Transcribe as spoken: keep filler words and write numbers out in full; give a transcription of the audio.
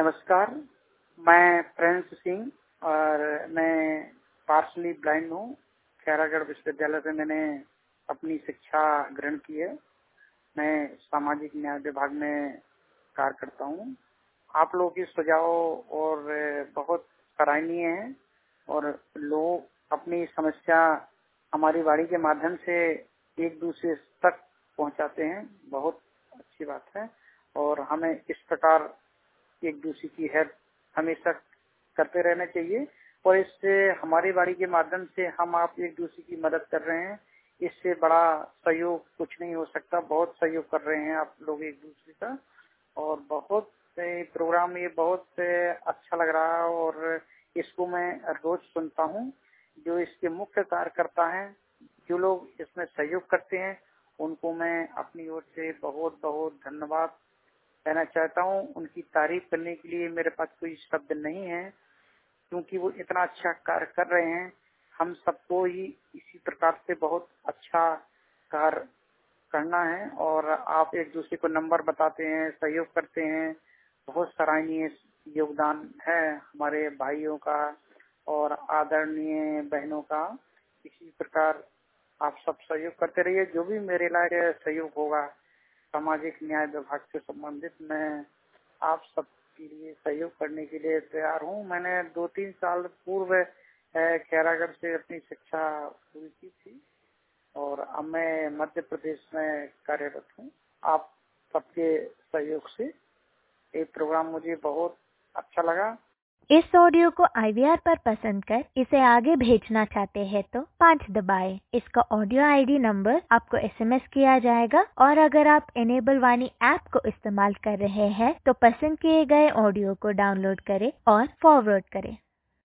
नमस्कार, मैं प्रिंस सिंह और मैं पार्शली ब्लाइंड हूँ। खैरागढ़ विश्वविद्यालय से मैंने अपनी शिक्षा ग्रहण की है। मैं सामाजिक न्याय विभाग में कार्य करता हूँ। आप लोगों की सुझाव और बहुत सराहनीय है और लोग अपनी समस्या हमारी वाणी के माध्यम से एक दूसरे तक पहुँचाते हैं। बहुत अच्छी बात है और हमें इस प्रकार एक दूसरे की हेल्प हमेशा करते रहना चाहिए और इससे हमारी वाणी के माध्यम से हम आप एक दूसरे की मदद कर रहे हैं। इससे बड़ा सहयोग कुछ नहीं हो सकता। बहुत सहयोग कर रहे हैं आप लोग एक दूसरे का और बहुत प्रोग्राम ये बहुत अच्छा लग रहा है और इसको मैं रोज सुनता हूँ। जो इसके मुख्य कार्यकर्ता हैं, जो लोग इसमें सहयोग करते हैं, उनको मैं अपनी ओर से बहुत बहुत धन्यवाद कहना चाहता हूँ। उनकी तारीफ करने के लिए मेरे पास कोई शब्द नहीं है क्योंकि वो इतना अच्छा कार्य कर रहे हैं। हम सबको ही इसी प्रकार से बहुत अच्छा कार्य करना है और आप एक दूसरे को नंबर बताते हैं, सहयोग करते हैं। बहुत सराहनीय योगदान है हमारे भाइयों का और आदरणीय बहनों का। इसी प्रकार आप सब सहयोग करते रहिए। जो भी मेरे लायक सहयोग होगा सामाजिक न्याय विभाग से संबंधित, मैं आप सबके लिए सहयोग करने के लिए तैयार हूँ। मैंने दो तीन साल पूर्व खैरागढ़ से अपनी शिक्षा पूरी की थी और अब मैं मध्य प्रदेश में कार्यरत हूँ। आप सबके सहयोग से ये प्रोग्राम मुझे बहुत अच्छा लगा। इस ऑडियो को आई वी आर पर पसंद कर इसे आगे भेजना चाहते हैं तो पाँच दबाएं। इसका ऑडियो आई डी नंबर आपको एस एम एस किया जाएगा और अगर आप इनेबल वाणी ऐप को इस्तेमाल कर रहे हैं तो पसंद किए गए ऑडियो को डाउनलोड करें और फॉरवर्ड करें।